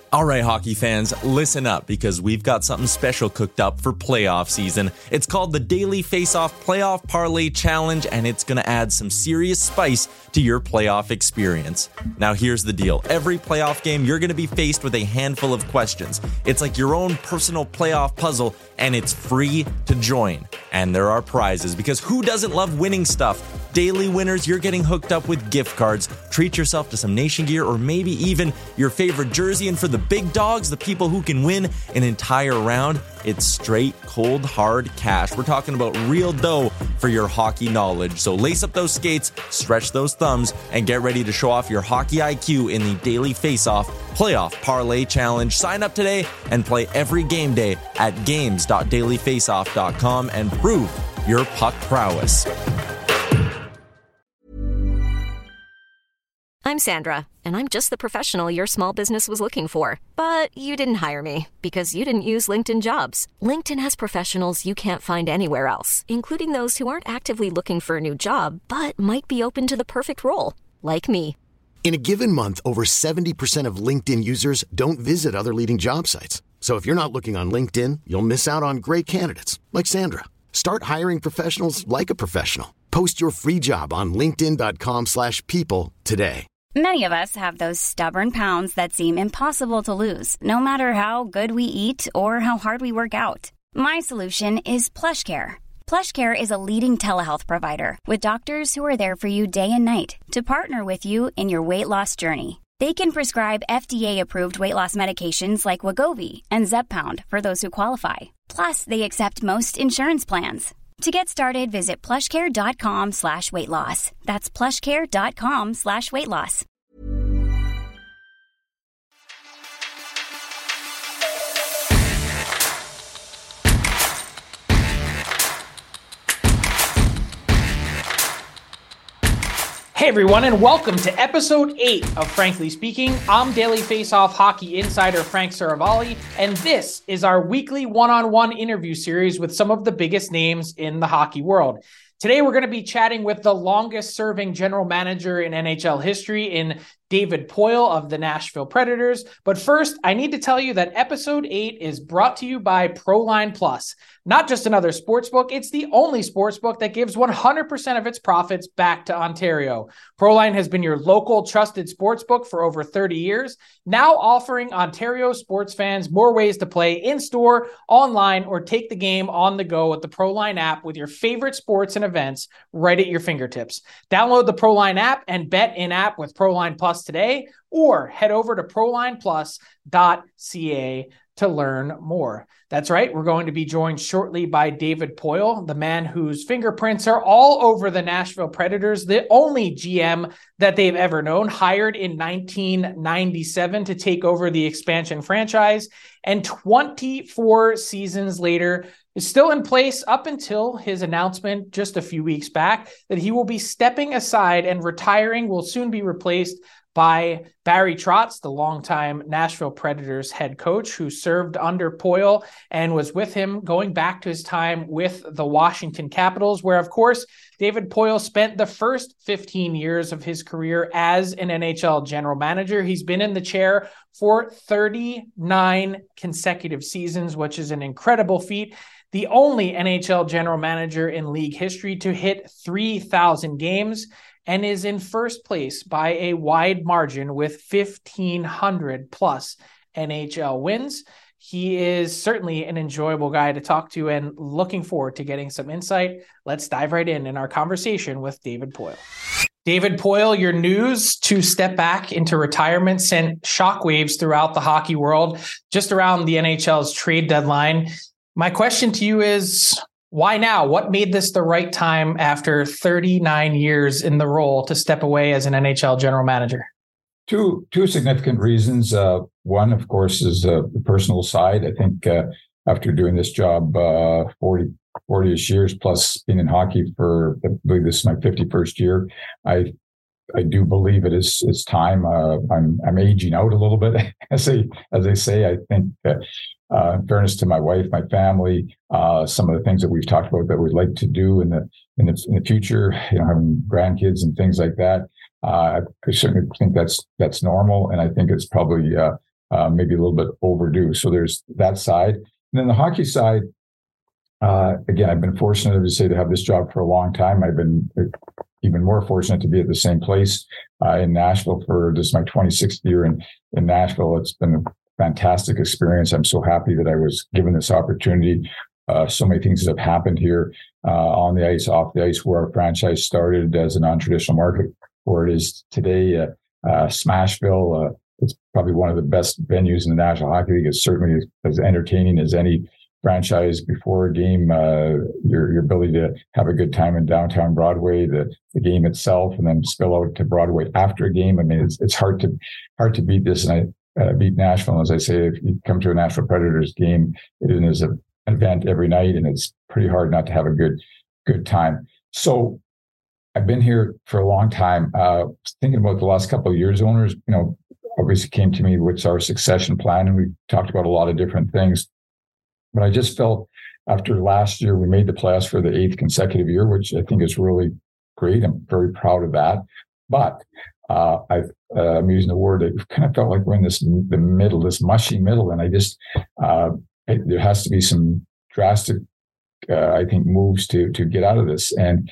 All right, hockey fans, listen up because we've got something special cooked up for playoff season. It's called the Daily Face-Off Playoff Parlay Challenge, and it's going to add some serious spice to your playoff experience. Now, here's the deal. Every playoff game, you're going to be faced with a handful of questions. It's like your own personal playoff puzzle, and it's free to join. And there are prizes, because who doesn't love winning stuff? Daily winners, you're getting hooked up with gift cards. Treat yourself to some Nation gear or maybe even your favorite jersey. And for the big dogs, the people who can win an entire round, it's straight, cold, hard cash. We're talking about real dough for your hockey knowledge. So lace up those skates, stretch those thumbs, and get ready to show off your hockey IQ in the Daily Face-Off Playoff Parlay Challenge. Sign up today and play every game day at games.dailyfaceoff.com and prove your puck prowess. I'm Sandra, and I'm just the professional your small business was looking for. But you didn't hire me because you didn't use LinkedIn Jobs. LinkedIn has professionals you can't find anywhere else, including those who aren't actively looking for a new job, but might be open to the perfect role, like me. In a given month, over 70% of LinkedIn users don't visit other leading job sites. So if you're not looking on LinkedIn, you'll miss out on great candidates, like Sandra. Start hiring professionals like a professional. Post your free job on linkedin.com/people today. Many of us have those stubborn pounds that seem impossible to lose, no matter how good we eat or how hard we work out. My solution is PlushCare. PlushCare is a leading telehealth provider with doctors who are there for you day and night to partner with you in your weight loss journey. They can prescribe FDA-approved weight loss medications like Wegovy and Zepbound for those who qualify. Plus, they accept most insurance plans. To get started, visit plushcare.com/weightloss. That's plushcare.com/weightloss. Hey everyone, and welcome to episode 8 of Frankly Speaking. I'm Daily Face-Off hockey insider Frank Saravalli, and this is our weekly one-on-one interview series with some of the biggest names in the hockey world. Today, we're going to be chatting with the longest-serving general manager in NHL history in David Poile of the Nashville Predators. But first, I need to tell you that episode 8 is brought to you by Proline Plus. Not just another sportsbook, it's the only sportsbook that gives 100% of its profits back to Ontario. Proline has been your local trusted sportsbook for over 30 years, now offering Ontario sports fans more ways to play in-store, online, or take the game on the go with the Proline app with your favorite sports and events right at your fingertips. Download the Proline app and bet in-app with Proline Plus today, or head over to prolineplus.ca to learn more. That's right. We're going to be joined shortly by David Poile, the man whose fingerprints are all over the Nashville Predators, the only GM that they've ever known, hired in 1997 to take over the expansion franchise, and 24 seasons later is still in place up until his announcement just a few weeks back that he will be stepping aside and retiring, will soon be replaced by Barry Trotz, the longtime Nashville Predators head coach who served under Poile and was with him going back to his time with the Washington Capitals, where, of course, David Poile spent the first 15 years of his career as an NHL general manager. He's been in the chair for 39 consecutive seasons, which is an incredible feat. The only NHL general manager in league history to hit 3,000 games, and is in first place by a wide margin with 1,500 plus NHL wins. He is certainly an enjoyable guy to talk to, and looking forward to getting some insight. Let's dive right in our conversation with David Poile. David Poile, your news to step back into retirement sent shockwaves throughout the hockey world just around the NHL's trade deadline. My question to you is, why now? What made this the right time after 39 years in the role to step away as an NHL general manager? Two significant reasons. One, of course, is the personal side. I think after doing this job 40-ish years, plus being in hockey for, I believe this is my 51st year, I do believe it's time. I'm aging out a little bit, as they say. I think that in fairness to my wife, my family, some of the things that we've talked about that we'd like to do in the future, having grandkids and things like that. I certainly think that's normal, and I think it's probably maybe a little bit overdue. So there's that side. And then the hockey side, again, I've been fortunate to have this job for a long time. I've been even more fortunate to be at the same place in Nashville for this is my 26th year in Nashville. It's been a fantastic experience. I'm so happy that I was given this opportunity. So many things that have happened here on the ice, off the ice, where our franchise started as a non-traditional market, where it is today. Smashville, it's probably one of the best venues in the National Hockey League. It's certainly as entertaining as any franchise before a game. Your ability to have a good time in downtown Broadway, the game itself, and then spill out to Broadway after a game. I mean, it's hard to beat this, and I beat Nashville. As I say, if you come to a Nashville Predators game, it is an event every night, and it's pretty hard not to have a good time. So I've been here for a long time. Thinking about the last couple of years, owners, obviously came to me with our succession plan, and we talked about a lot of different things. But I just felt after last year, we made the playoffs for the 8th consecutive year, which I think is really great. I'm very proud of that. But I'm using the word, it kind of felt like we're in the middle, this mushy middle. And I just, there has to be some drastic, I think, moves to get out of this. And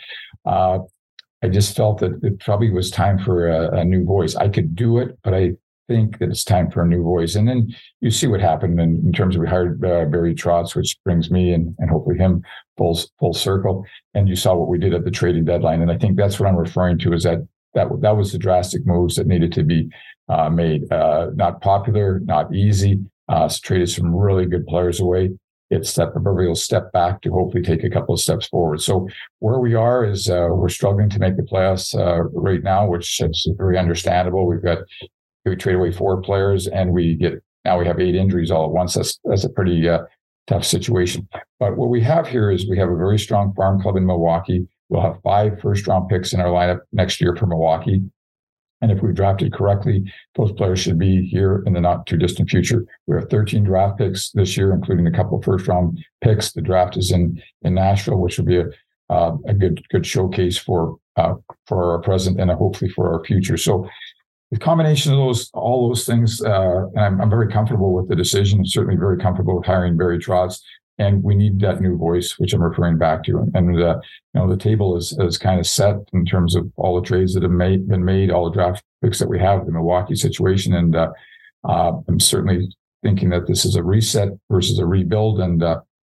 I just felt that it probably was time for a new voice. I could do it, but I think that it's time for a new voice. And then you see what happened in terms of we hired Barry Trotz, which brings me and hopefully him full circle. And you saw what we did at the trading deadline. And I think that's what I'm referring to, is that was the drastic moves that needed to be made. Not popular, not easy. Traded some really good players away. It's that proverbial step back to hopefully take a couple of steps forward. So where we are is we're struggling to make the playoffs right now, which is very understandable. We trade away 4 players, and we have 8 injuries all at once. That's a pretty tough situation. But what we have here is we have a very strong farm club in Milwaukee. We'll have 5 first-round picks in our lineup next year for Milwaukee. And if we drafted correctly, those players should be here in the not too distant future. We have 13 draft picks this year, including a couple of first-round picks. The draft is in Nashville, which will be a good showcase for our present and hopefully for our future. So the combination of all those things, and I'm very comfortable with the decision. I'm certainly very comfortable with hiring Barry Trotz. And we need that new voice, which I'm referring back to. And the table is kind of set in terms of all the trades that have been made, all the draft picks that we have, the Milwaukee situation. And I'm certainly thinking that this is a reset versus a rebuild. And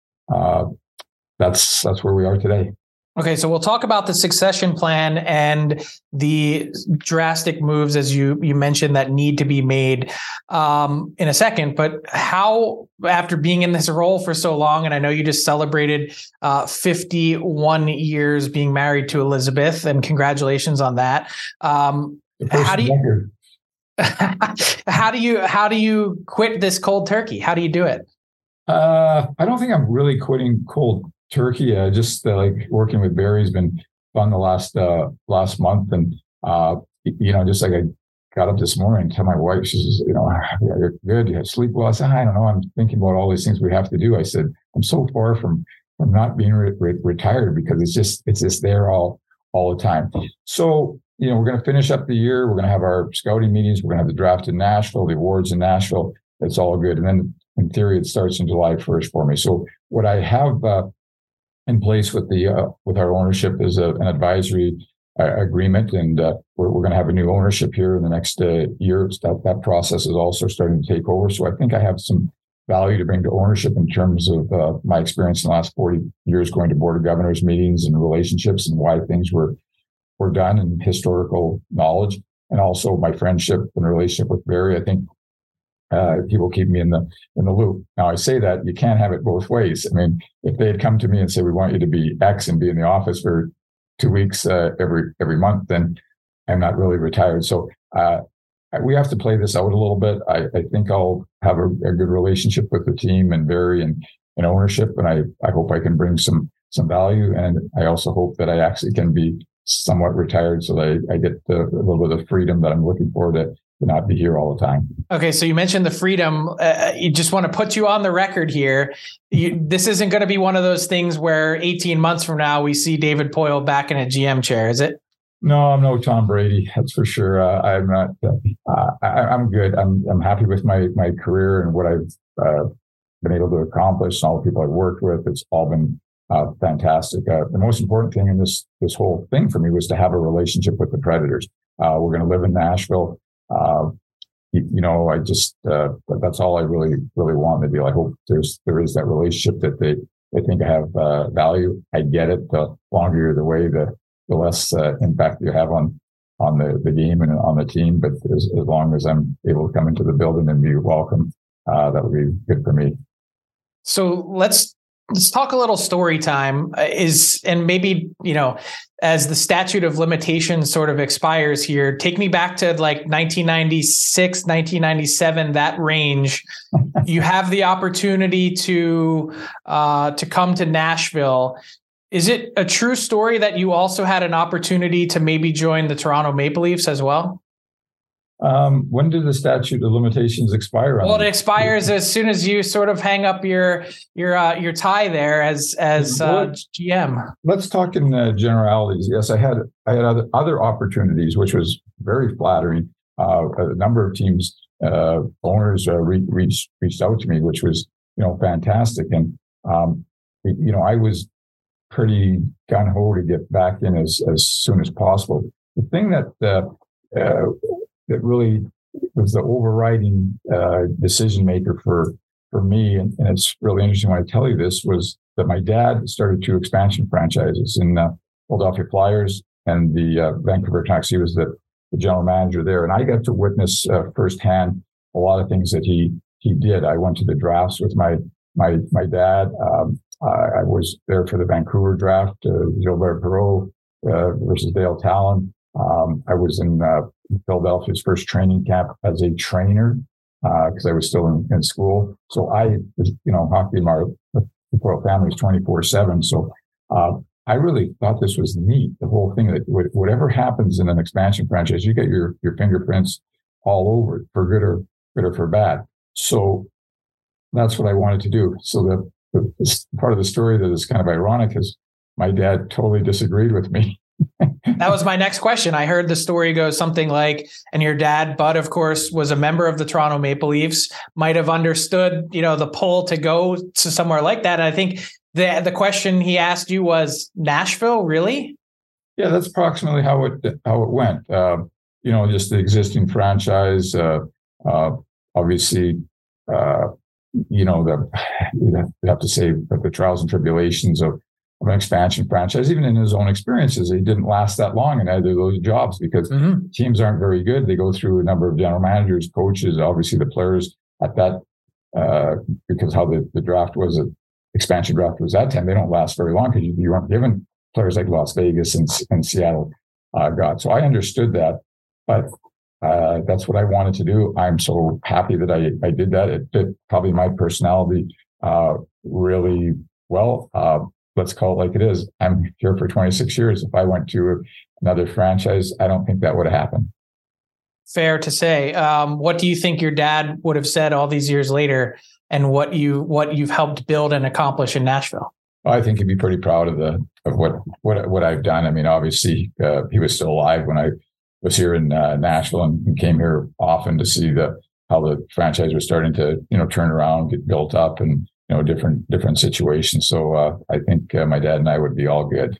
that's where we are today. Okay, so we'll talk about the succession plan and the drastic moves, as you mentioned, that need to be made in a second. But how, after being in this role for so long, and I know you just celebrated 51 years being married to Elizabeth, and congratulations on that. How do you quit this cold turkey? How do you do it? I don't think I'm really quitting cold turkey. Just like working with Barry has been fun the last month, and just like I got up this morning and tell my wife, she says, you're good, you had sleep well. I said, I don't know, I'm thinking about all these things we have to do. I said, I'm so far from not being retired, because it's just there all the time. So we're going to finish up the year. We're going to have our scouting meetings. We're going to have the draft in Nashville, the awards in Nashville. It's all good, and then in theory it starts in July 1st for me. So what I have in place with our ownership is an advisory agreement, and we're going to have a new ownership here in the next year. That process is also starting to take over. So I think I have some value to bring to ownership in terms of my experience in the last 40 years going to Board of Governors meetings and relationships and why things were done, and historical knowledge, and also my friendship and relationship with Barry. I think he will keep me in the loop. Now, I say that you can't have it both ways. I mean, if they had come to me and said, we want you to be X and be in the office for 2 weeks every month, then I'm not really retired. So we have to play this out a little bit. I think I'll have a good relationship with the team and Barry and ownership, and I hope I can bring some value. And I also hope that I actually can be somewhat retired, so that I get a little bit of freedom that I'm looking for to not be here all the time. Okay, so you mentioned the freedom. You just want to put you on the record here. This isn't going to be one of those things where 18 months from now we see David Poile back in a GM chair, is it? No, I'm no Tom Brady. That's for sure. I'm not. I'm good. I'm happy with my career and what I've been able to accomplish, and all the people I've worked with. It's all been fantastic. The most important thing in this whole thing for me was to have a relationship with the Predators. We're going to live in Nashville. I just that's all I really want to do. I hope there is that relationship that they think I have value. I get it. The longer you're away, the less impact you have on the game and on the team. But as long as I'm able to come into the building and be welcome, that would be good for me. So let's talk a little story time. And maybe, as the statute of limitations sort of expires here, take me back to like 1996, 1997, that range. You have the opportunity to come to Nashville. Is it a true story that you also had an opportunity to maybe join the Toronto Maple Leafs as well? When did the statute of limitations expire? Well, it expires as soon as you sort of hang up your tie there as GM. Let's talk in generalities. Yes, I had other opportunities, which was very flattering. A number of teams, owners reached out to me, which was fantastic. And I was pretty gung ho to get back in as soon as possible. The thing that really was the overriding decision maker for me, and it's really interesting when I tell you this, was that my dad started 2 expansion franchises in Philadelphia Flyers and the Vancouver Canucks. He was the general manager there, and I got to witness firsthand a lot of things that he did. I went to the drafts with my dad. I was there for the Vancouver draft, Gilbert Perreault versus Dale Talon. I was in Philadelphia's first training camp as a trainer because I was still in school. So I was, hockey in my royal family is 24/7. So I really thought this was neat. The whole thing that whatever happens in an expansion franchise, you get your fingerprints all over it, for good or for bad. So that's what I wanted to do. So the part of the story that is kind of ironic is my dad totally disagreed with me. That was my next question. I heard the story goes something like, and your dad, Bud, of course, was a member of the Toronto Maple Leafs, might have understood, the pull to go to somewhere like that. And I think the question he asked you was, Nashville, really? Yeah, that's approximately how it went. Just the existing franchise, obviously, you have to say that the trials and tribulations of an expansion franchise, even in his own experiences, he didn't last that long in either of those jobs because teams aren't very good. They go through a number of general managers, coaches, obviously the players at that, because how the draft was, expansion draft was that time, they don't last very long because you weren't given players like Las Vegas and Seattle got. So I understood that, but that's what I wanted to do. I'm so happy that I did that. It fit probably my personality really well. Let's call it like it is. I'm here for 26 years. If I went to another franchise, I don't think that would have happened. Fair to say. What do you think your dad would have said all these years later, and what you've helped build and accomplish in Nashville? Well, I think he'd be pretty proud of what I've done. I mean, obviously, he was still alive when I was here in Nashville and came here often to see how the franchise was starting to turn around, get built up, and different situations. So I think my dad and I would be all good.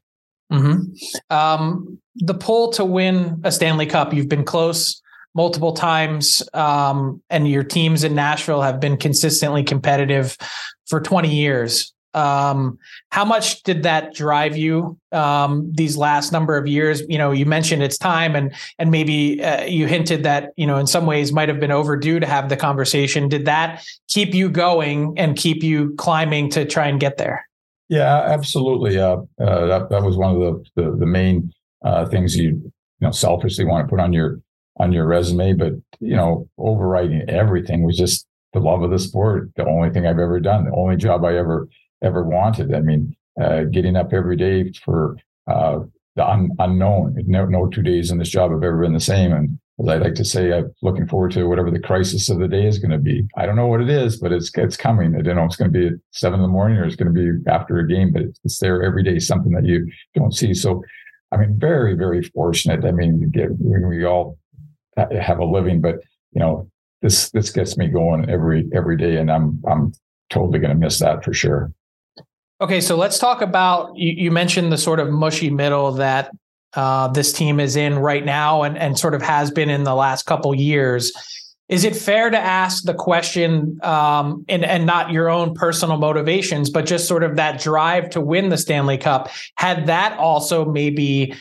Mm-hmm. The pull to win a Stanley Cup, you've been close multiple times, and your teams in Nashville have been consistently competitive for 20 years. How much did that drive you these last number of years? You mentioned it's time, and maybe you hinted that in some ways might have been overdue to have the conversation. Did that keep you going and keep you climbing to try and get there? Yeah, absolutely. That was one of the main things you selfishly want to put on your resume, but overriding everything was just the love of the sport. The only thing I've ever done, the only job I ever wanted. I mean, getting up every day for the unknown. No 2 days in this job have ever been the same. And as I like to say, I'm looking forward to whatever the crisis of the day is going to be. I don't know what it is, but it's coming. I don't know if it's going to be at 7 a.m. or it's going to be after a game, but it's there every day, something that you don't see. So I mean, very, very fortunate. I mean, we all have a living, but this gets me going every day, and I'm totally going to miss that for sure. Okay, so let's talk about, you mentioned the sort of mushy middle that this team is in right now and sort of has been in the last couple years. Is it fair to ask the question, and not your own personal motivations, but just sort of that drive to win the Stanley Cup, had that also maybe,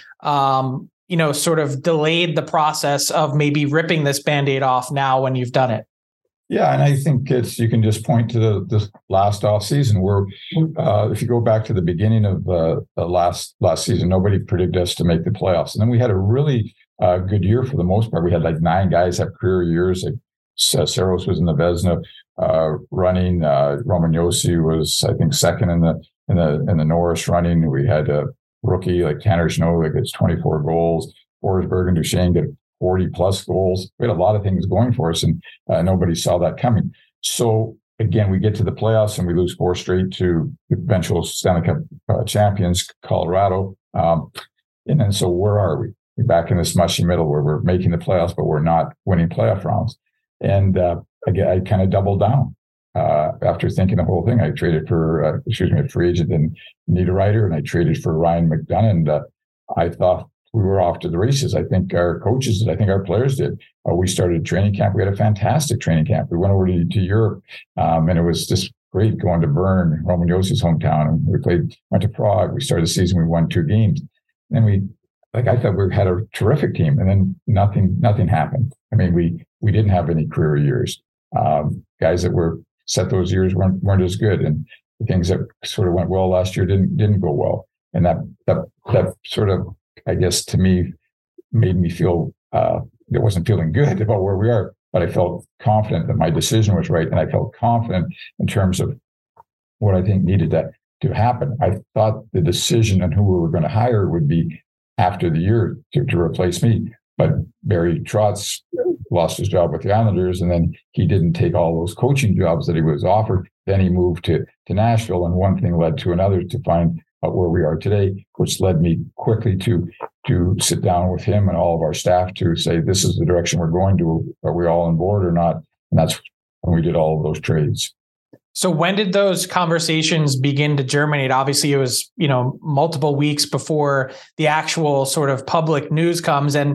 sort of delayed the process of maybe ripping this Band-Aid off now when you've done it? Yeah, and I think you can just point to the last off season where, if you go back to the beginning of the last season, nobody predicted us to make the playoffs, and then we had a really good year for the most part. We had like 9 guys have career years. Like Saros was in the Vezina running. Roman Josi was, I think, second in the Norris running. We had a rookie like Tanner Snow that gets 24 goals. Forsberg and Duchesne get 40 plus goals. We had a lot of things going for us, and nobody saw that coming. So again, we get to the playoffs and we lose 4 straight to eventual Stanley Cup champions, Colorado. And then so where are we? We're back in this mushy middle where we're making the playoffs, but we're not winning playoff rounds. And again, I kind of doubled down after thinking the whole thing. I traded for, a free agent in Niederreiter, and I traded for Ryan McDonough. And I thought we were off to the races. I think our coaches did. I think our players did. We started training camp. We had a fantastic training camp. We went over to Europe, and it was just great going to Bern, Roman Josi's hometown. And we went to Prague. We started the season. We won 2 games. And I thought we had a terrific team, and then nothing happened. I mean, we didn't have any career years. Guys that were set those years weren't as good, and the things that sort of went well last year didn't go well. And that sort of, I guess, to me, made me feel it wasn't feeling good about where we are, but I felt confident that my decision was right, and I felt confident in terms of what I think needed to happen. I thought the decision on who we were going to hire would be after the year to replace me, but Barry Trotz lost his job with the Islanders, and then he didn't take all those coaching jobs that he was offered. Then he moved to Nashville, and one thing led to another to find out where we are today, which led me quickly to sit down with him and all of our staff to say, this is the direction we're going to. Are we all on board or not? And that's when we did all of those trades. So when did those conversations begin to germinate? Obviously, it was, multiple weeks before the actual sort of public news comes. And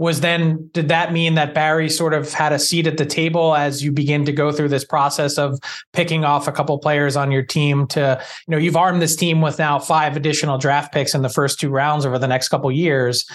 did that mean that Barry sort of had a seat at the table as you begin to go through this process of picking off a couple players on your team to, you've armed this team with now 5 additional draft picks in the first 2 rounds over the next couple of years.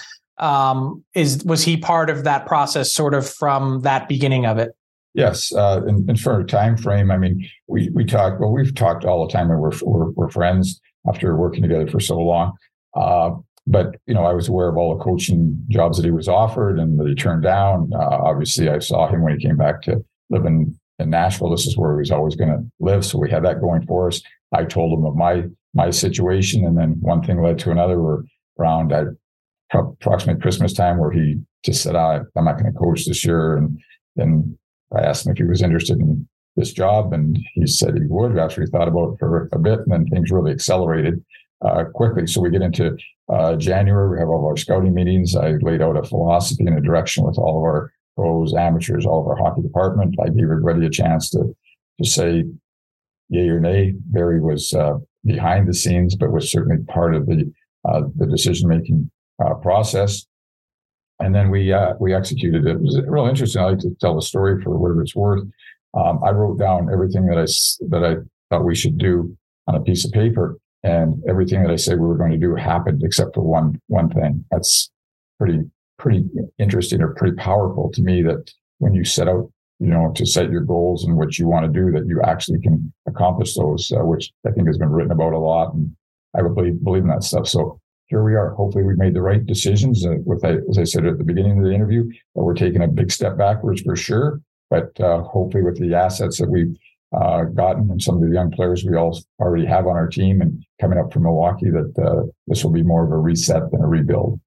Was he part of that process sort of from that beginning of it? Yes, and for a time frame, I mean, we talk. Well, we've talked all the time, and we're friends after working together for so long. But I was aware of all the coaching jobs that he was offered and that he turned down. Obviously, I saw him when he came back to live in Nashville. This is where he was always going to live, so we had that going for us. I told him of my situation, and then one thing led to another. We're around at approximately Christmas time, where he just said, "I'm not going to coach this year," and then I asked him if he was interested in this job, and he said he would after he thought about it for a bit, and then things really accelerated quickly. So we get into January, we have all of our scouting meetings. I laid out a philosophy and a direction with all of our pros, amateurs, all of our hockey department. I gave everybody a chance to say yay or nay. Barry was behind the scenes, but was certainly part of the decision-making process. And then we executed it. It was real interesting. I like to tell the story for whatever it's worth. I wrote down everything that I thought we should do on a piece of paper, and everything that I said we were going to do happened except for one thing. That's pretty interesting or pretty powerful to me, that when you set out, to set your goals and what you want to do, that you actually can accomplish those, which I think has been written about a lot, and I would believe in that stuff. So here we are. Hopefully we made the right decisions as I said at the beginning of the interview, that we're taking a big step backwards for sure. But hopefully with the assets that we've gotten and some of the young players we all already have on our team and coming up from Milwaukee, that this will be more of a reset than a rebuild.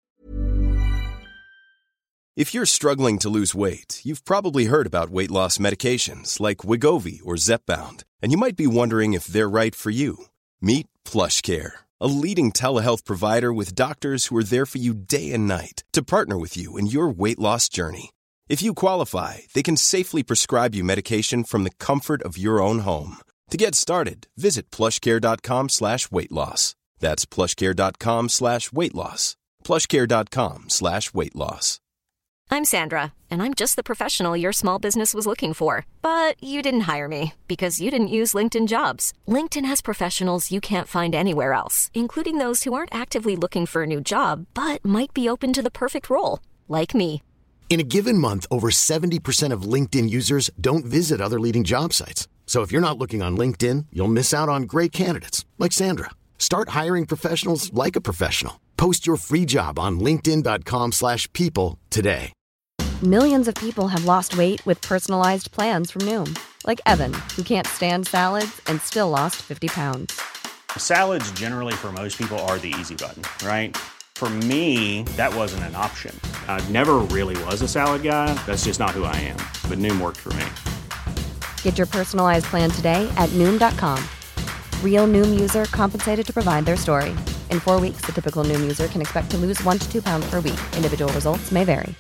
If you're struggling to lose weight, you've probably heard about weight loss medications like Wegovy or Zepbound, and you might be wondering if they're right for you. Meet PlushCare, a leading telehealth provider with doctors who are there for you day and night to partner with you in your weight loss journey. If you qualify, they can safely prescribe you medication from the comfort of your own home. To get started, visit plushcare.com/weight-loss. That's plushcare.com/weight-loss. plushcare.com/weight-loss. I'm Sandra, and I'm just the professional your small business was looking for. But you didn't hire me because you didn't use LinkedIn Jobs. LinkedIn has professionals you can't find anywhere else, including those who aren't actively looking for a new job, but might be open to the perfect role, like me. In a given month, over 70% of LinkedIn users don't visit other leading job sites. So if you're not looking on LinkedIn, you'll miss out on great candidates like Sandra. Start hiring professionals like a professional. Post your free job on linkedin.com/people today. Millions of people have lost weight with personalized plans from Noom. Like Evan, who can't stand salads and still lost 50 pounds. Salads generally for most people are the easy button, right? For me, that wasn't an option. I never really was a salad guy. That's just not who I am. But Noom worked for me. Get your personalized plan today at Noom.com. Real Noom user compensated to provide their story. In 4 weeks, the typical Noom user can expect to lose 1 to 2 pounds per week. Individual results may vary.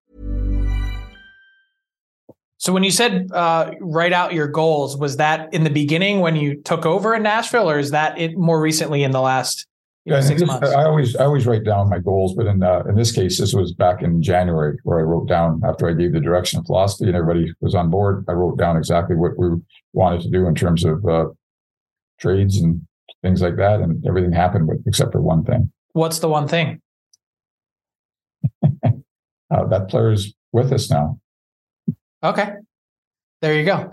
So when you said write out your goals, was that in the beginning when you took over in Nashville, or is that it more recently in the last 6 months? I always write down my goals, but in this case, this was back in January where I wrote down, after I gave the direction of philosophy and everybody was on board, I wrote down exactly what we wanted to do in terms of trades and things like that, and everything happened except for one thing. What's the one thing? That player's with us now. Okay. There you go.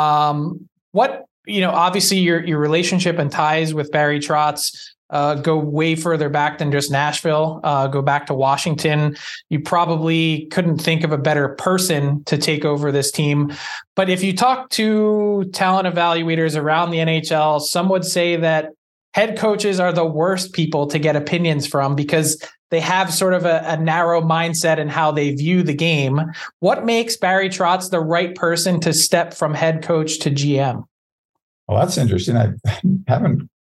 Obviously your relationship and ties with Barry Trotz go way further back than just Nashville, go back to Washington. You probably couldn't think of a better person to take over this team. But if you talk to talent evaluators around the NHL, some would say that head coaches are the worst people to get opinions from because they have sort of a narrow mindset in how they view the game. What makes Barry Trotz the right person to step from head coach to GM? Well, that's interesting. I haven't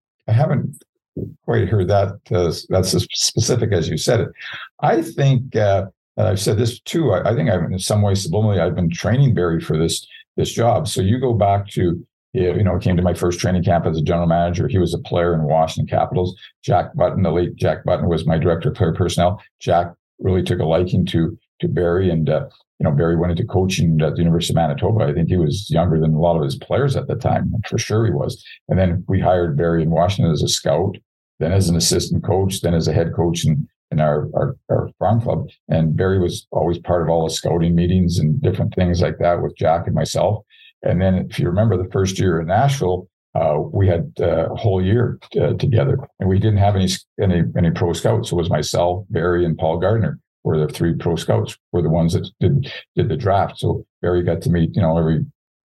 quite heard that that's as specific as you said it. I think I've said this too. I think I've in some way subliminally I've been training Barry for this job. So you go back to came to my first training camp as a general manager. He was a player in Washington Capitals. Jack Button, the late Jack Button, was my director of player personnel. Jack really took a liking to Barry, and Barry went into coaching at the University of Manitoba. I think he was younger than a lot of his players at the time. For sure he was. And then we hired Barry in Washington as a scout, then as an assistant coach, then as a head coach in our farm club. And Barry was always part of all the scouting meetings and different things like that with Jack and myself. And then if you remember the first year in Nashville, we had a whole year together, and we didn't have any pro scouts. So it was myself, Barry, and Paul Gardner were the 3 pro scouts, were the ones that did the draft. So Barry got to meet, every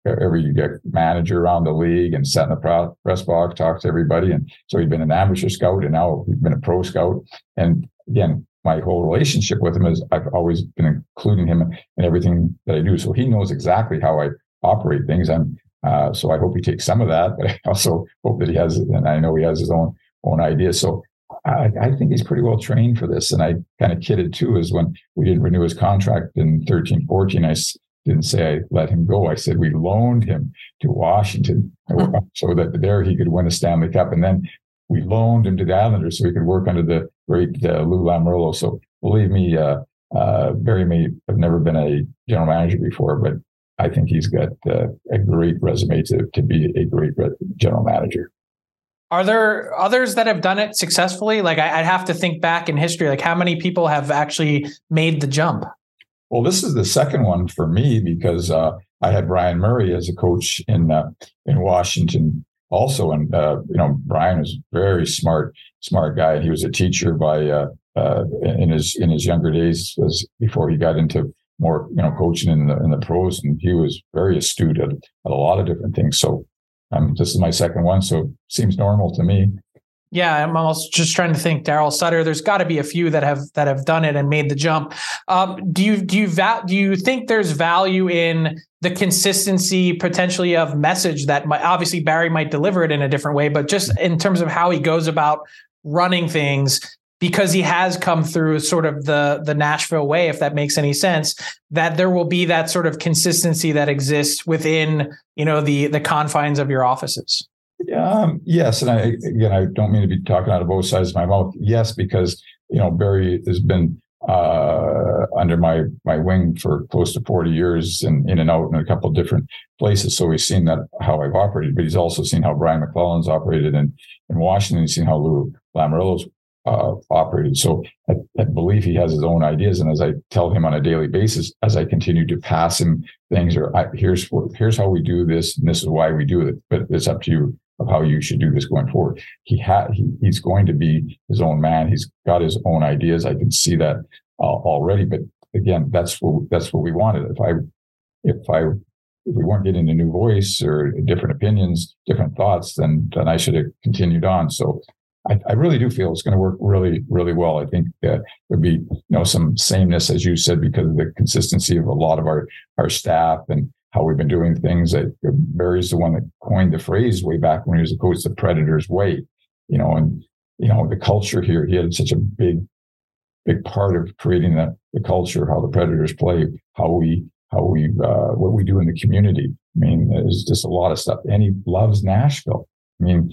manager around the league and sat in the press box, talked to everybody. And so he'd been an amateur scout, and now he's been a pro scout. And again, my whole relationship with him is I've always been including him in everything that I do. So he knows exactly how I operate things. So I hope he takes some of that, but I also hope that he has, and I know he has his own ideas. So I think he's pretty well trained for this. And I kind of kidded too, is when we didn't renew his contract in 13-14, I didn't say I let him go. I said we loaned him to Washington so that there he could win a Stanley Cup. And then we loaned him to the Islanders so he could work under the great Lou Lamoriello. So believe me, Barry may have never been a general manager before, but I think he's got a great resume to be a great general manager. Are there others that have done it successfully? Like I'd have to think back in history, like how many people have actually made the jump? Well, this is the second one for me because I had Brian Murray as a coach in Washington also. And, Brian was a very smart guy. And he was a teacher in his younger days before he got into more, coaching in the pros, and he was very astute at a lot of different things. So this is my second one, so it seems normal to me. Yeah, I'm also just trying to think. Daryl Sutter. There's got to be a few that have done it and made the jump. Do you think there's value in the consistency potentially of message that obviously Barry might deliver it in a different way, but just in terms of how he goes about running things, because he has come through sort of the Nashville way, if that makes any sense, that there will be that sort of consistency that exists within, the confines of your offices? Yes. And I don't mean to be talking out of both sides of my mouth. Yes, because, Barry has been under my wing for close to 40 years and in and out in a couple of different places. So he's seen that how I've operated, but he's also seen how Brian McClellan's operated in Washington. He's seen how Lou Lamoriello's operated. So I believe he has his own ideas. And as I tell him on a daily basis, as I continue to pass him things, or here's how we do this, and this is why we do it, but it's up to you of how you should do this going forward. He's going to be his own man. He's got his own ideas. I can see that already. But again, that's what we wanted. If we weren't getting a new voice or different opinions, different thoughts, then I should have continued on. So I really do feel it's going to work really, really well. I think there'd be some sameness, as you said, because of the consistency of a lot of our staff and how we've been doing things. Barry's the one that coined the phrase way back when he was a coach, the Predators way, and the culture here. He had such a big part of creating the culture, how the Predators play, what we do in the community. I mean, there's just a lot of stuff, and he loves Nashville. I mean,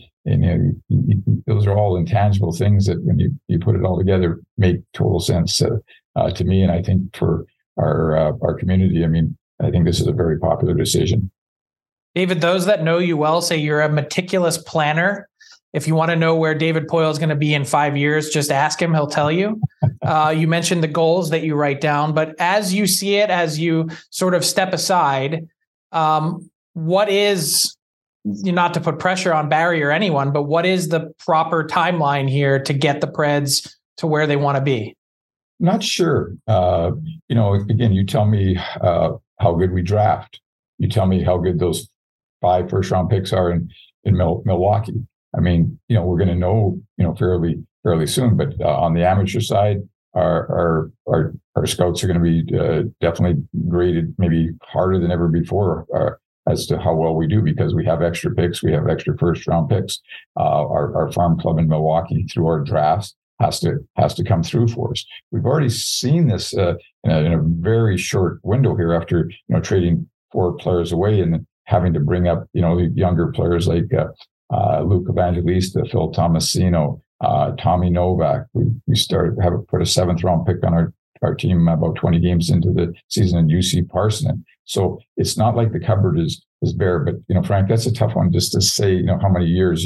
those are all intangible things that when you put it all together make total sense to me, and I think for our community. I mean, I think this is a very popular decision. David, those that know you well say you're a meticulous planner. If you want to know where David Poile is going to be in 5 years, just ask him. He'll tell you. You mentioned the goals that you write down, but as you see it, as you sort of step aside, what is, not to put pressure on Barry or anyone, but what is the proper timeline here to get the Preds to where they want to be? Not sure. Again, you tell me how good we draft. You tell me how good those 5 first-round picks are in Milwaukee. I mean, we're going to know, fairly soon. But on the amateur side, our scouts are going to be definitely graded maybe harder than ever before as to how well we do, because we have extra picks, we have extra first-round picks. Our farm club in Milwaukee, through our drafts, has to come through for us. We've already seen this in a very short window here after trading 4 players away and having to bring up the younger players like Luke Evangelista, Phil Tomasino, Tommy Novak. We put a 7th round pick on our team about 20 games into the season in UC Parsonen. So it's not like the cupboard is bare. But Frank, that's a tough one just to say. How many years?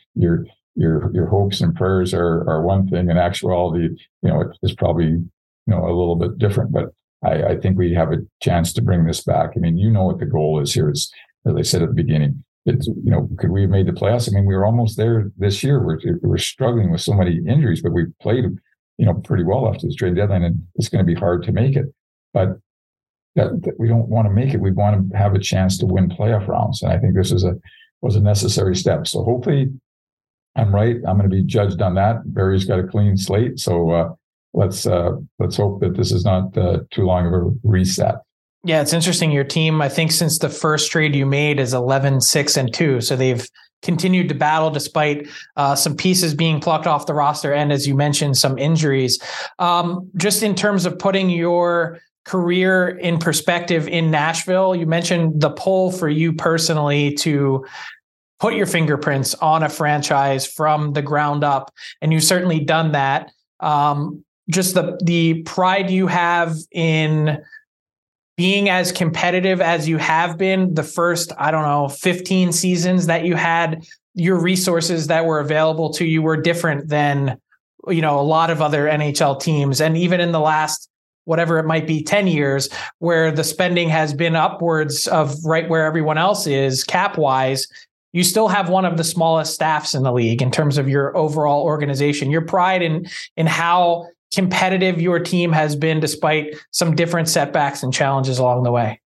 Your hopes and prayers are one thing, and actuality, is probably a little bit different. But I think we have a chance to bring this back. I mean, what the goal is here. It's, as I said at the beginning, it's, could we have made the playoffs? I mean, we were almost there this year. We're struggling with so many injuries, but we played, pretty well after the trade deadline, and it's going to be hard to make it. But that we don't want to make it. We want to have a chance to win playoff rounds, and I think this was a necessary step. So hopefully, I'm right. I'm going to be judged on that. Barry's got a clean slate, so let's hope that this is not too long of a reset. Yeah, it's interesting. Your team, I think, since the first trade you made is 11-6-2. So they've continued to battle despite some pieces being plucked off the roster, and as you mentioned, some injuries. Just in terms of putting your career in perspective in Nashville, you mentioned the pull for you personally to put your fingerprints on a franchise from the ground up, and you've certainly done that. Just the pride you have in being as competitive as you have been the first, 15 seasons that you had, your resources that were available to you were different than, a lot of other NHL teams. And even in the last, whatever it might be, 10 years, where the spending has been upwards of right where everyone else is cap wise, you still have one of the smallest staffs in the league in terms of your overall organization. Your pride in how competitive your team has been despite some different setbacks and challenges along the way.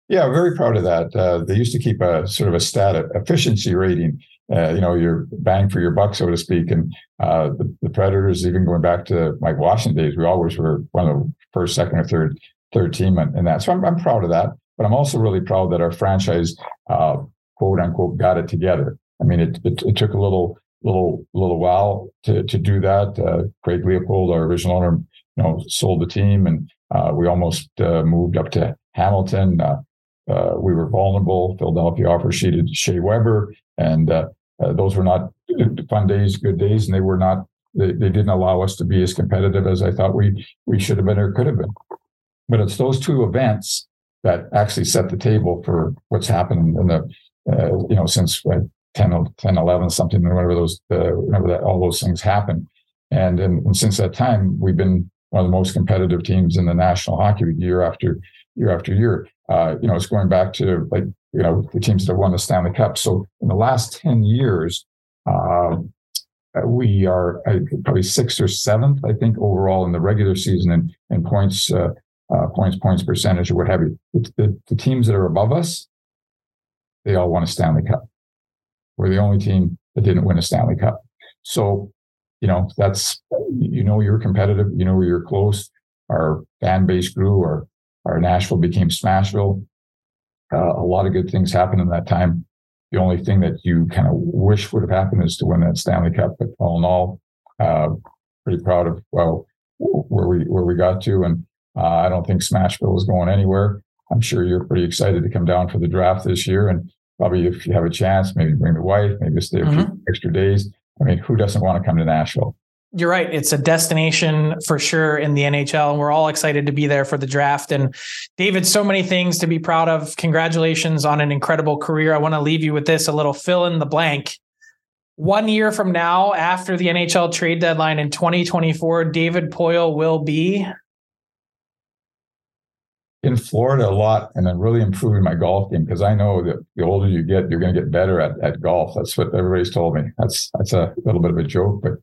Yeah, very proud of that. They used to keep a sort of a stat efficiency rating, your bang for your buck, so to speak. And the Predators, even going back to my Washington days, we always were one of the first, second, or third team in that. So I'm proud of that. But I'm also really proud that our franchise, quote unquote, got it together. I mean, it took a little while to do that. Craig Leopold, our original owner, sold the team, and we almost moved up to Hamilton. We were vulnerable. Philadelphia offer-sheeted Shea Weber, and those were not fun days, good days, and they were not. They didn't allow us to be as competitive as I thought we should have been or could have been. But it's those two events that actually set the table for what's happened in the since 10, 11, something, whenever all those things happened, and since that time we've been one of the most competitive teams in the National Hockey League year after year. It's going back to the teams that have won the Stanley Cup. So in the last 10 years, we are probably 6th or 7th, I think, overall in the regular season in points percentage or what have you. The teams that are above us, they all won a Stanley Cup. We're the only team that didn't win a Stanley Cup. So, that's, you're competitive, you're close. Our fan base grew, our Nashville became Smashville. A lot of good things happened in that time. The only thing that you kind of wish would have happened is to win that Stanley Cup. But all in all, pretty proud of where we got to. And I don't think Smashville is going anywhere. I'm sure you're pretty excited to come down for the draft this year. And probably if you have a chance, maybe bring the wife, maybe stay a few extra days. I mean, who doesn't want to come to Nashville? You're right. It's a destination for sure in the NHL, and we're all excited to be there for the draft. And David, so many things to be proud of. Congratulations on an incredible career. I want to leave you with this, a little fill in the blank. 1 year from now, after the NHL trade deadline in 2024, David Poile will be in Florida a lot, and then really improving my golf game, because I know that the older you get, you're going to get better at golf. That's what everybody's told me. That's a little bit of a joke, but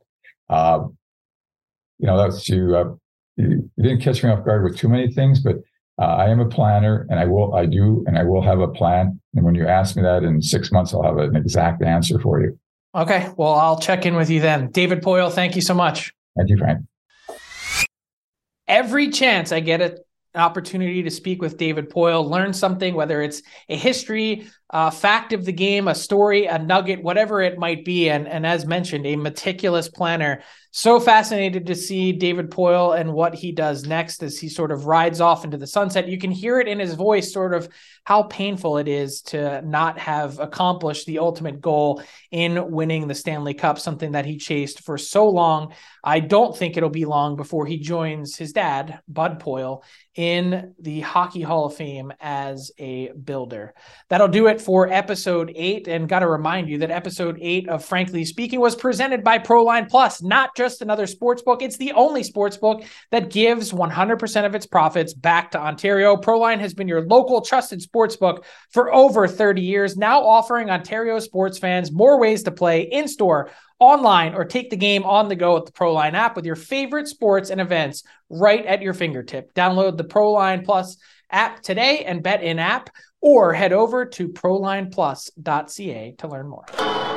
that's you didn't catch me off guard with too many things, but I am a planner, and I will have a plan. And when you ask me that in 6 months, I'll have an exact answer for you. Okay. Well, I'll check in with you then. David Poile, thank you so much. Thank you, Frank. Every chance I get an opportunity to speak with David Poile, learn something, whether it's a history, fact of the game, a story, a nugget, whatever it might be. And as mentioned, a meticulous planner. So fascinated to see David Poile and what he does next as he sort of rides off into the sunset. You can hear it in his voice, sort of how painful it is to not have accomplished the ultimate goal in winning the Stanley Cup, something that he chased for so long. I don't think it'll be long before he joins his dad, Bud Poile, in the Hockey Hall of Fame as a builder. That'll do it for episode 8. And got to remind you that episode 8 of Frankly Speaking was presented by Proline Plus, not just another sports book. It's the only sports book that gives 100% of its profits back to Ontario. Proline has been your local trusted sports book for over 30 years, now offering Ontario sports fans more ways to play in-store, online, or take the game on the go with the Proline app with your favorite sports and events right at your fingertip. Download the Proline Plus app today and bet in-app, or head over to prolineplus.ca to learn more.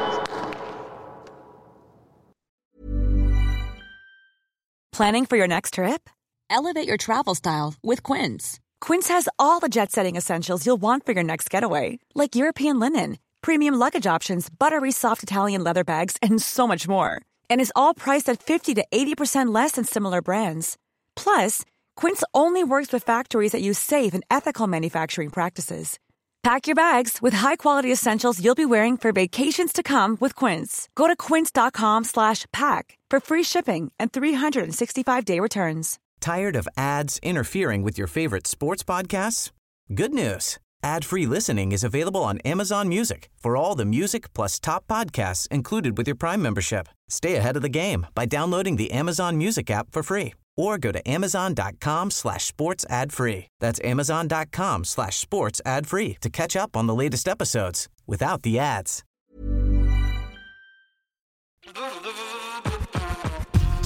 Planning for your next trip? Elevate your travel style with Quince. Quince has all the jet-setting essentials you'll want for your next getaway, like European linen, premium luggage options, buttery soft Italian leather bags, and so much more. And is all priced at 50 to 80% less than similar brands. Plus, Quince only works with factories that use safe and ethical manufacturing practices. Pack your bags with high-quality essentials you'll be wearing for vacations to come with Quince. Go to quince.com/pack for free shipping and 365-day returns. Tired of ads interfering with your favorite sports podcasts? Good news. Ad-free listening is available on Amazon Music for all the music plus top podcasts included with your Prime membership. Stay ahead of the game by downloading the Amazon Music app for free, or go to amazon.com/sports ad free. That's amazon.com/sports ad free to catch up on the latest episodes without the ads.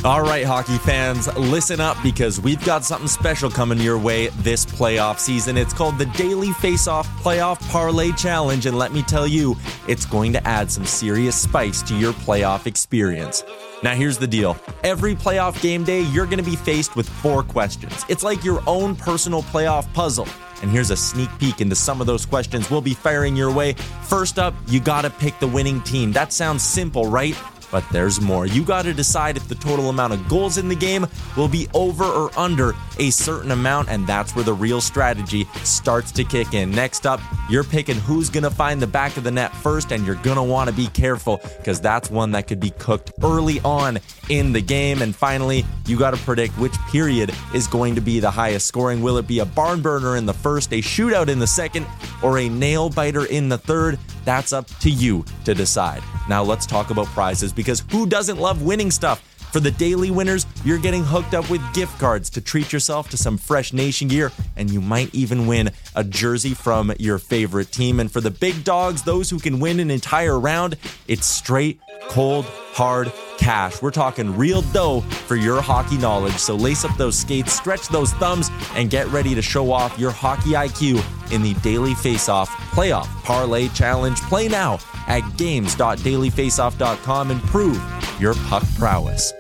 All right, hockey fans, listen up because we've got something special coming your way this playoff season. It's called the Daily Face-Off Playoff Parlay Challenge, and let me tell you, it's going to add some serious spice to your playoff experience. Now, here's the deal. Every playoff game day, you're going to be faced with 4 questions. It's like your own personal playoff puzzle. And here's a sneak peek into some of those questions we'll be firing your way. First up, you got to pick the winning team. That sounds simple, right? But there's more. You got to decide if the total amount of goals in the game will be over or under a certain amount, and that's where the real strategy starts to kick in. Next up, you're picking who's going to find the back of the net first, and you're going to want to be careful because that's one that could be cooked early on in the game. And finally, you got to predict which period is going to be the highest scoring. Will it be a barn burner in the first, a shootout in the second, or a nail biter in the third? That's up to you to decide. Now let's talk about prizes, because who doesn't love winning stuff? For the daily winners, you're getting hooked up with gift cards to treat yourself to some fresh Nation gear, and you might even win a jersey from your favorite team. And for the big dogs, those who can win an entire round, it's straight, cold, hard cash. We're talking real dough for your hockey knowledge. So lace up those skates, stretch those thumbs, and get ready to show off your hockey IQ in the Daily Face-Off Playoff Parlay Challenge. Play now at games.dailyfaceoff.com and prove your puck prowess.